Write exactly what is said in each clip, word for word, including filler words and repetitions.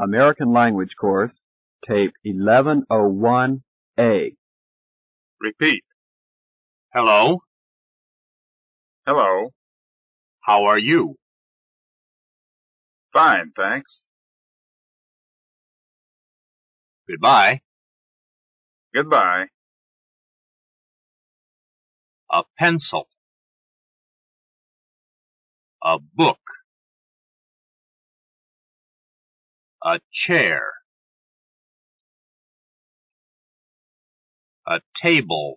American Language Course, Tape eleven oh one A. Repeat. Hello, Hello. how are you? Fine, thanks. Goodbye. Goodbye. A pencil. A book. A chair. A table.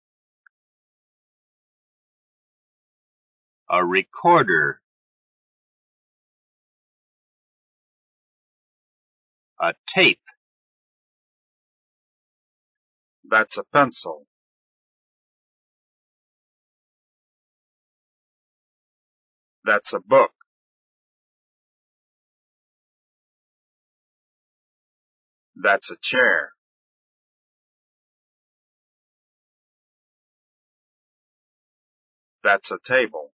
A recorder. A tape. That's a pencil. That's a book. That's a chair. That's a table.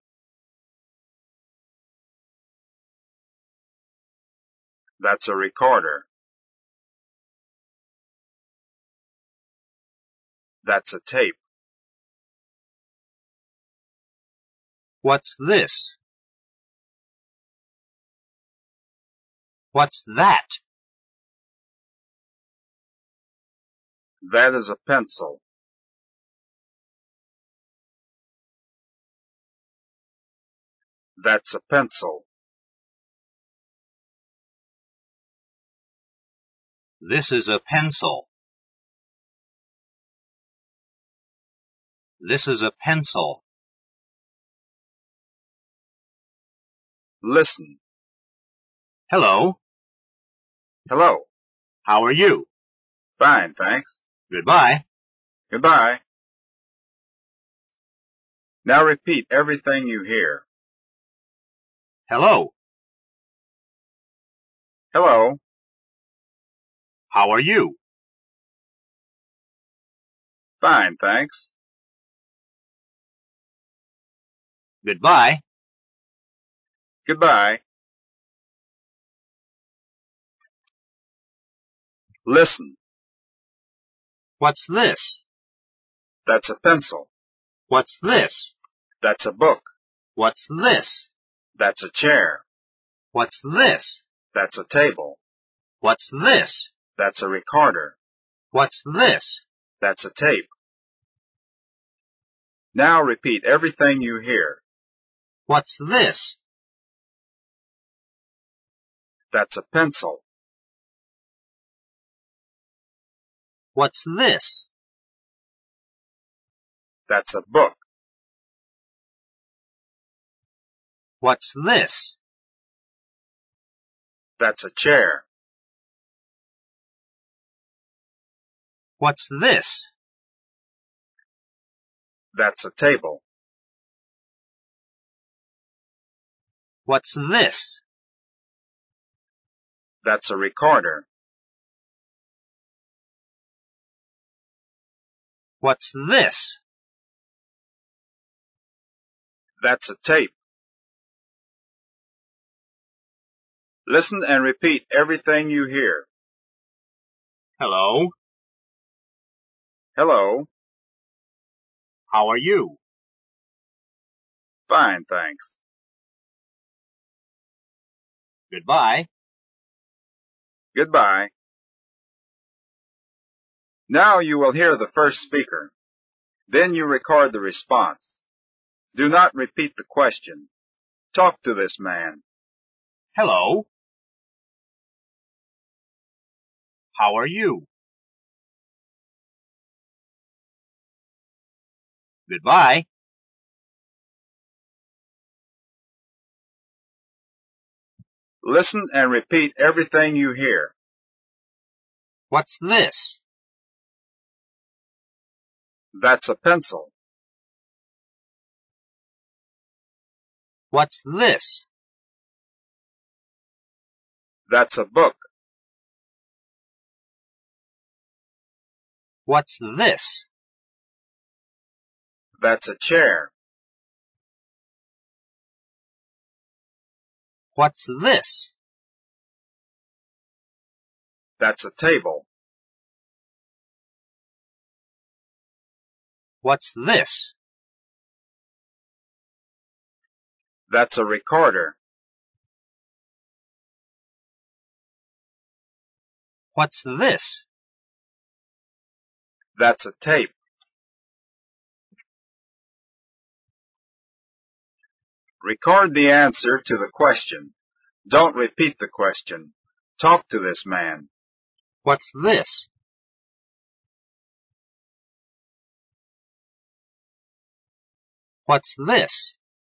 That's a recorder. That's a tape. What's this? What's that? That is a pencil. That's a pencil. This is a pencil. This is a pencil. Listen. Hello, Hello. how are you? Fine, thanks. Goodbye. Goodbye. Now repeat everything you hear. Hello, Hello. how are you? Fine, thanks. Goodbye. Goodbye. Listen. What's this? That's a pencil. What's this? That's a book. What's this? That's a chair. What's this? That's a table. What's this? That's a recorder. What's this? That's a tape. Now repeat everything you hear. What's this? That's a pencil. What's this? That's a book. What's this? That's a chair. What's this? That's a table. What's this? That's a recorder. What's this? That's a tape. Listen and repeat everything you hear. Hello, Hello. how are you? Fine, thanks. Goodbye. Goodbye. Now you will hear the first speaker. Then you record the response. Do not repeat the question. Talk to this man. Hello. How are you? Goodbye. Listen and repeat everything you hear. What's this? That's a pencil. What's this? That's a book. What's this? That's a chair. What's this? That's a table. What's this? That's a recorder. What's this? That's a tape. Record the answer to the question. Don't repeat the question. Talk to this man. What's this? What's this?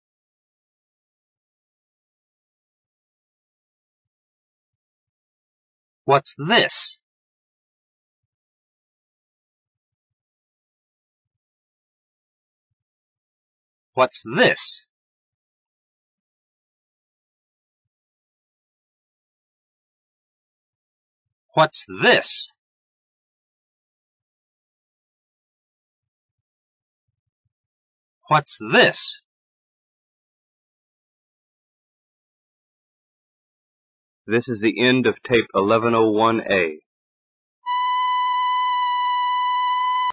What's this? What's this? What's this? What's this? This is the end of tape eleven oh one A.